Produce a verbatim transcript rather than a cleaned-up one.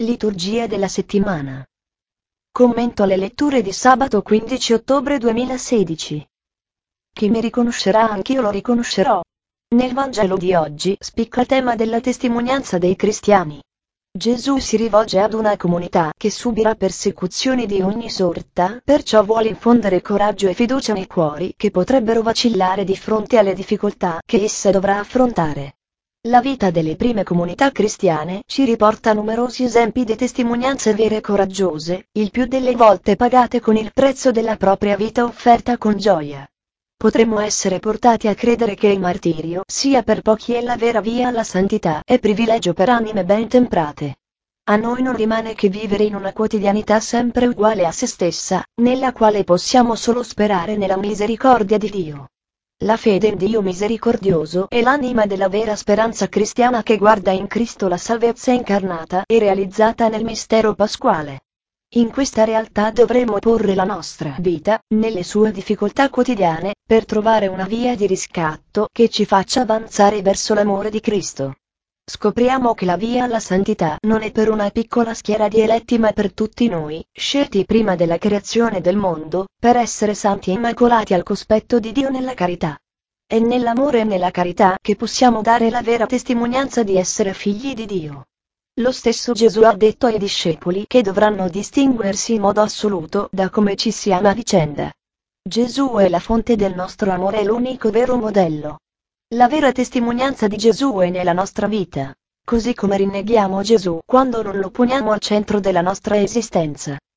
Liturgia della settimana. Commento alle letture di sabato quindici ottobre duemilasedici. Chi mi riconoscerà anch'io lo riconoscerò. Nel Vangelo di oggi spicca il tema della testimonianza dei cristiani. Gesù si rivolge ad una comunità che subirà persecuzioni di ogni sorta, perciò vuole infondere coraggio e fiducia nei cuori che potrebbero vacillare di fronte alle difficoltà che essa dovrà affrontare. La vita delle prime comunità cristiane ci riporta numerosi esempi di testimonianze vere e coraggiose, il più delle volte pagate con il prezzo della propria vita offerta con gioia. Potremmo essere portati a credere che il martirio sia per pochi e la vera via alla santità è privilegio per anime ben temprate. A noi non rimane che vivere in una quotidianità sempre uguale a se stessa, nella quale possiamo solo sperare nella misericordia di Dio. La fede in Dio misericordioso è l'anima della vera speranza cristiana che guarda in Cristo la salvezza incarnata e realizzata nel mistero pasquale. In questa realtà dovremmo porre la nostra vita, nelle sue difficoltà quotidiane, per trovare una via di riscatto che ci faccia avanzare verso l'amore di Cristo. Scopriamo che la via alla santità non è per una piccola schiera di eletti ma per tutti noi, scelti prima della creazione del mondo, per essere santi e immacolati al cospetto di Dio nella carità. È nell'amore e nella carità che possiamo dare la vera testimonianza di essere figli di Dio. Lo stesso Gesù ha detto ai discepoli che dovranno distinguersi in modo assoluto da come ci si ama a vicenda. Gesù è la fonte del nostro amore e l'unico vero modello. La vera testimonianza di Gesù è nella nostra vita. Così come rinneghiamo Gesù quando non lo poniamo al centro della nostra esistenza,